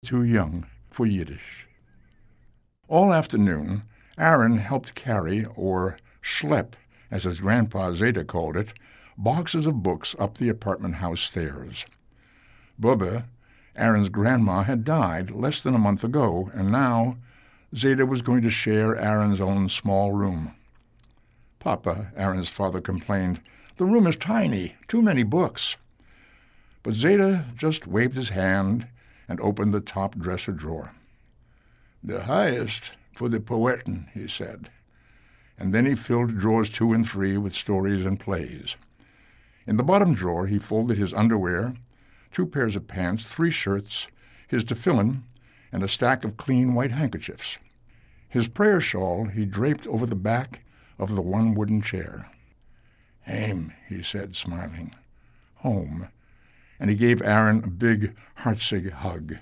Too young for Yiddish. All afternoon, Aaron helped carry, or schlep, as his grandpa Zeta called it, boxes of books up the apartment house stairs. Bubba, Aaron's grandma, had died less than a month ago, and now Zeta was going to share Aaron's own small room. "Papa," Aaron's father complained, "the room is tiny, too many books." But Zeta just waved his hand and opened the top dresser drawer. "The highest for the poeten," he said. And then he filled drawers 2 and 3 with stories and plays. In the bottom drawer he folded his underwear, 2 pairs of pants, 3 shirts, his tefillin, and a stack of clean white handkerchiefs. His prayer shawl he draped over the back of the one wooden chair. "Haim," he said, smiling. "Home." And he gave Aaron a big, heartsick hug.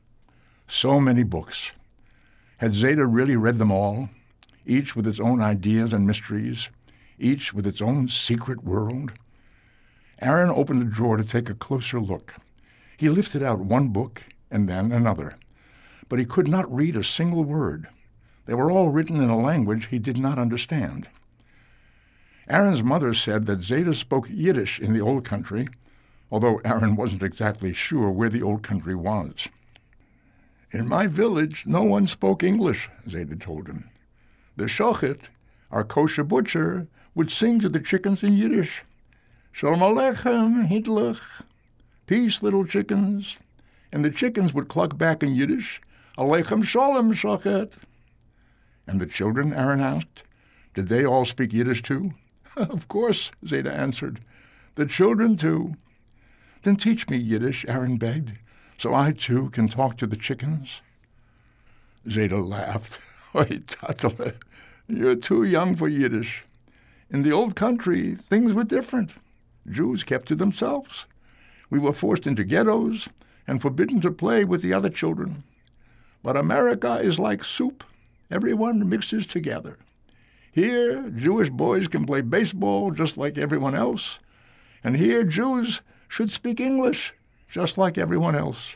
So many books. Had Zeta really read them all, each with its own ideas and mysteries, each with its own secret world? Aaron opened the drawer to take a closer look. He lifted out one book and then another, but he could not read a single word. They were all written in a language he did not understand. Aaron's mother said that Zeta spoke Yiddish in the old country, although Aaron wasn't exactly sure where the old country was. "In my village, no one spoke English," Zeta told him. "The shochet, our kosher butcher, would sing to the chickens in Yiddish. Shalom Aleichem, Hidlach, peace, little chickens. And the chickens would cluck back in Yiddish, Aleichem Shalom, shochet." "And the children?" Aaron asked. "Did they all speak Yiddish too?" "Of course," Zeta answered. "The children too." "Then teach me Yiddish," Aaron begged, "so I too can talk to the chickens." Zeta laughed. "Oi, Tatele, you're too young for Yiddish. In the old country, things were different. Jews kept to themselves. We were forced into ghettos and forbidden to play with the other children. But America is like soup. Everyone mixes together. Here, Jewish boys can play baseball just like everyone else, and here Jews should speak English just like everyone else."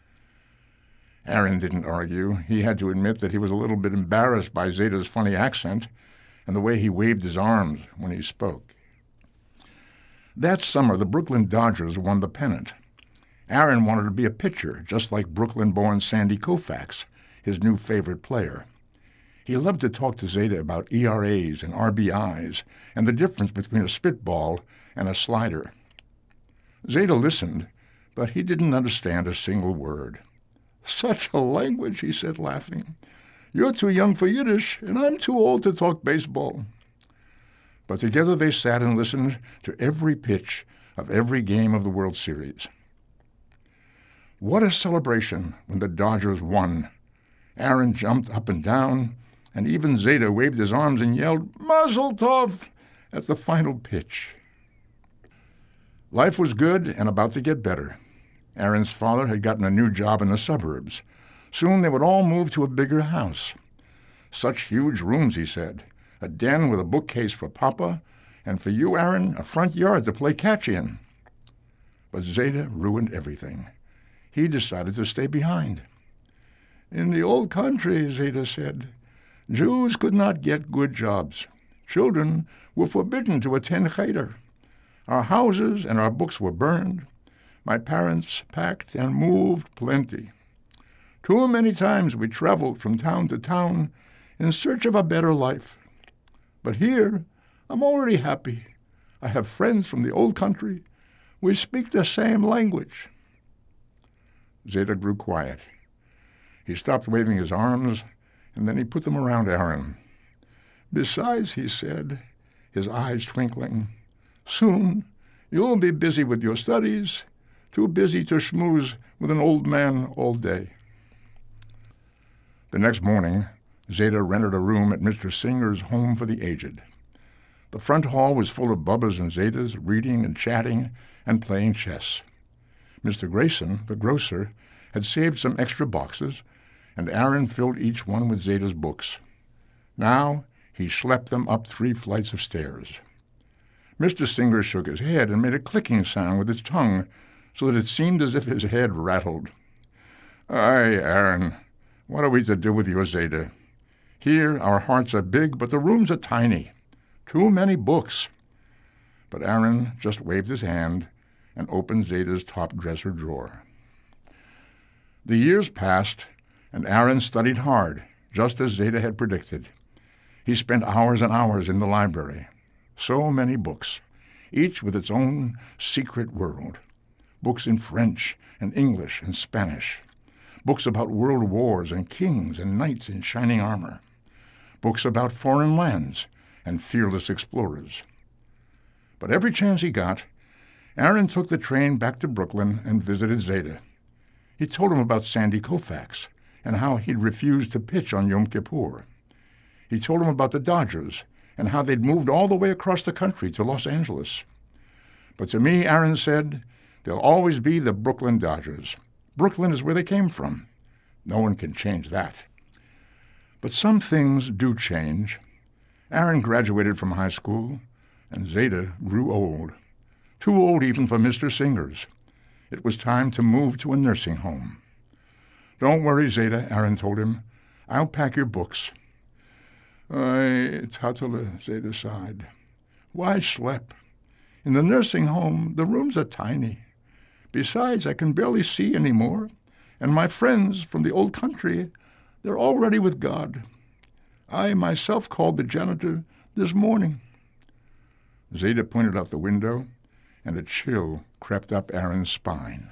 Aaron didn't argue. He had to admit that he was a little bit embarrassed by Zeta's funny accent and the way he waved his arms when he spoke. That summer, the Brooklyn Dodgers won the pennant. Aaron wanted to be a pitcher, just like Brooklyn-born Sandy Koufax, his new favorite player. He loved to talk to Zeta about ERAs and RBIs and the difference between a spitball and a slider. Zeta listened, but he didn't understand a single word. "Such a language," he said, laughing. "You're too young for Yiddish, and I'm too old to talk baseball." But together they sat and listened to every pitch of every game of the World Series. What a celebration when the Dodgers won. Aaron jumped up and down, and even Zeta waved his arms and yelled, "Mazel tov!" at the final pitch. Life was good and about to get better. Aaron's father had gotten a new job in the suburbs. Soon they would all move to a bigger house. "Such huge rooms," he said. "A den with a bookcase for Papa, and for you, Aaron, a front yard to play catch in." But Zeta ruined everything. He decided to stay behind. "In the old country," Zeta said, "Jews could not get good jobs. Children were forbidden to attend cheder. Our houses and our books were burned. My parents packed and moved plenty. Too many times we traveled from town to town in search of a better life. But here I'm already happy. I have friends from the old country. We speak the same language." Zeta grew quiet. He stopped waving his arms, and then he put them around Aaron. "Besides," he said, his eyes twinkling, "soon you'll be busy with your studies, too busy to schmooze with an old man all day." The next morning, Zeta rented a room at Mr. Singer's Home for the Aged. The front hall was full of Bubba's and Zeta's, reading and chatting and playing chess. Mr. Grayson, the grocer, had saved some extra boxes, and Aaron filled each one with Zeta's books. Now he schlepped them up 3 flights of stairs. Mr. Singer shook his head and made a clicking sound with his tongue so that it seemed as if his head rattled. Aye, Aaron, what are we to do with your Zeta? Here our hearts are big, but the rooms are tiny. Too many books. But Aaron just waved his hand and opened Zeta's top dresser drawer. The years passed, and Aaron studied hard, just as Zeta had predicted. He spent hours and hours in the library. So many books, each with its own secret world. Books in French and English and Spanish. Books about world wars and kings and knights in shining armor. Books about foreign lands and fearless explorers. But every chance he got, Aaron took the train back to Brooklyn and visited Zeta. He told him about Sandy Koufax and how he'd refused to pitch on Yom Kippur. He told him about the Dodgers and how they'd moved all the way across the country to Los Angeles. But to me, Aaron said, they'll always be the Brooklyn Dodgers. Brooklyn is where they came from. No one can change that. But some things do change. Aaron graduated from high school, and Zeta grew old. Too old even for Mr. Singers. It was time to move to a nursing home. Don't worry, Zeta, Aaron told him. I'll pack your books. Aye, Tatala, Zeta sighed. Why schlep? In the nursing home, the rooms are tiny. Besides, I can barely see any more, and my friends from the old country, they're already with God. I myself called the janitor this morning. Zeta pointed out the window, and a chill crept up Aaron's spine.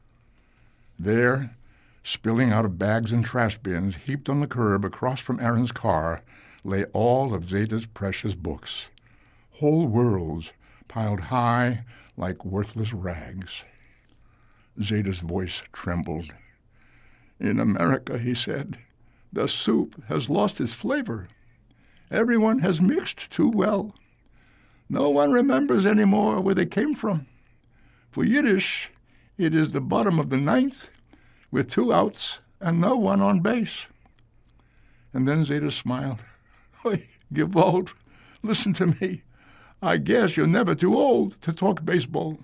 There, spilling out of bags and trash bins heaped on the curb across from Aaron's car, lay all of Zeta's precious books, whole worlds piled high like worthless rags. Zeta's voice trembled. In America, he said, the soup has lost its flavor. Everyone has mixed too well. No one remembers anymore where they came from. For Yiddish, it is the bottom of the ninth, with 2 outs and no one on base. And then Zeta smiled. Oi, Gewalt, listen to me. I guess you're never too old to talk baseball.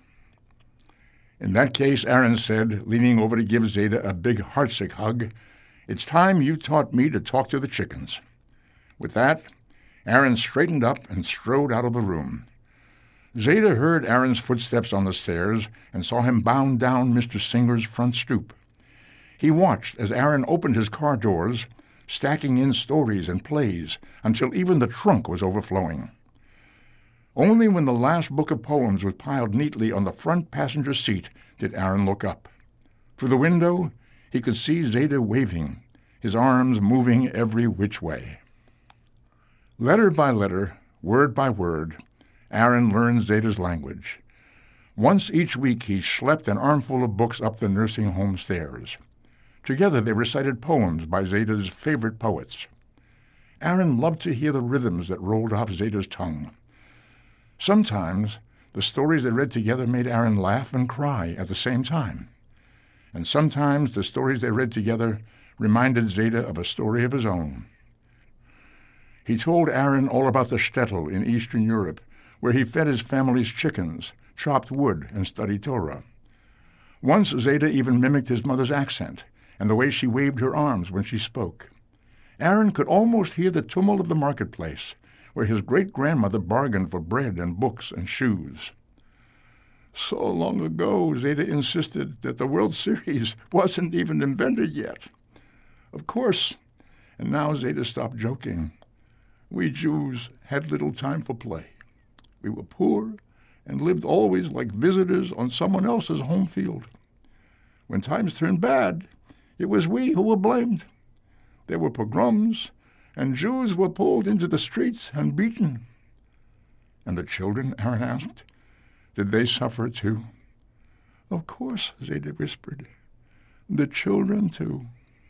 In that case, Aaron said, leaning over to give Zeta a big heartsick hug, it's time you taught me to talk to the chickens. With that, Aaron straightened up and strode out of the room. Zeta heard Aaron's footsteps on the stairs and saw him bound down Mr. Singer's front stoop. He watched as Aaron opened his car doors, stacking in stories and plays until even the trunk was overflowing. Only when the last book of poems was piled neatly on the front passenger seat did Aaron look up. Through the window, he could see Zeta waving, his arms moving every which way. Letter by letter, word by word, Aaron learned Zeta's language. Once each week he schlepped an armful of books up the nursing home stairs. Together they recited poems by Zeta's favorite poets. Aaron loved to hear the rhythms that rolled off Zeta's tongue. Sometimes the stories they read together made Aaron laugh and cry at the same time. And sometimes the stories they read together reminded Zeta of a story of his own. He told Aaron all about the shtetl in Eastern Europe, where he fed his family's chickens, chopped wood, and studied Torah. Once Zeta even mimicked his mother's accent and the way she waved her arms when she spoke. Aaron could almost hear the tumult of the marketplace, where his great-grandmother bargained for bread and books and shoes. So long ago, Zeta insisted that the World Series wasn't even invented yet. Of course, and now Zeta stopped joking. We Jews had little time for play. We were poor and lived always like visitors on someone else's home field. When times turned bad, it was we who were blamed. There were pogroms, and Jews were pulled into the streets and beaten. And the children, Aaron asked, did they suffer too? Of course, Zeta whispered. The children too.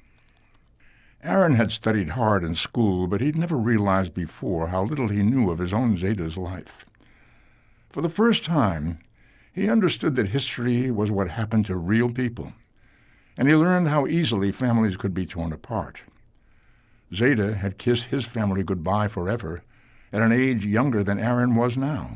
Aaron had studied hard in school, but he'd never realized before how little he knew of his own Zeta's life. For the first time, he understood that history was what happened to real people, and he learned how easily families could be torn apart. Zeta had kissed his family goodbye forever at an age younger than Aaron was now.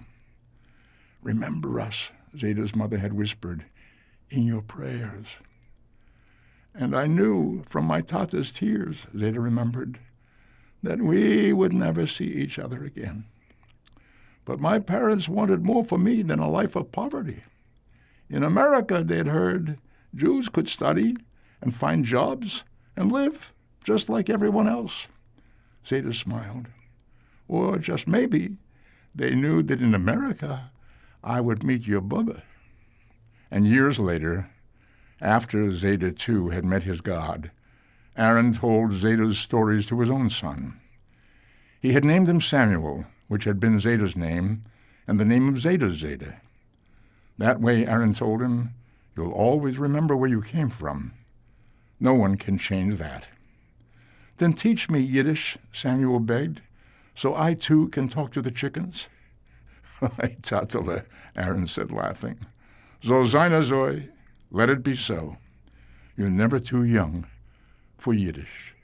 Remember us, Zeta's mother had whispered, in your prayers. And I knew from my Tata's tears, Zeta remembered, that we would never see each other again. But my parents wanted more for me than a life of poverty. In America, they'd heard, Jews could study and find jobs and live just like everyone else. Zeta smiled. Or just maybe they knew that in America I would meet your Bubba. And years later, after Zeta too had met his God, Aaron told Zeta's stories to his own son. He had named him Samuel, which had been Zeta's name, and the name of Zeta. That way, Aaron told him, you'll always remember where you came from. No one can change that. Then teach me Yiddish, Samuel begged, so I too can talk to the chickens. Tatele, Aaron said, laughing. So seine soll, let it be so. You're never too young for Yiddish.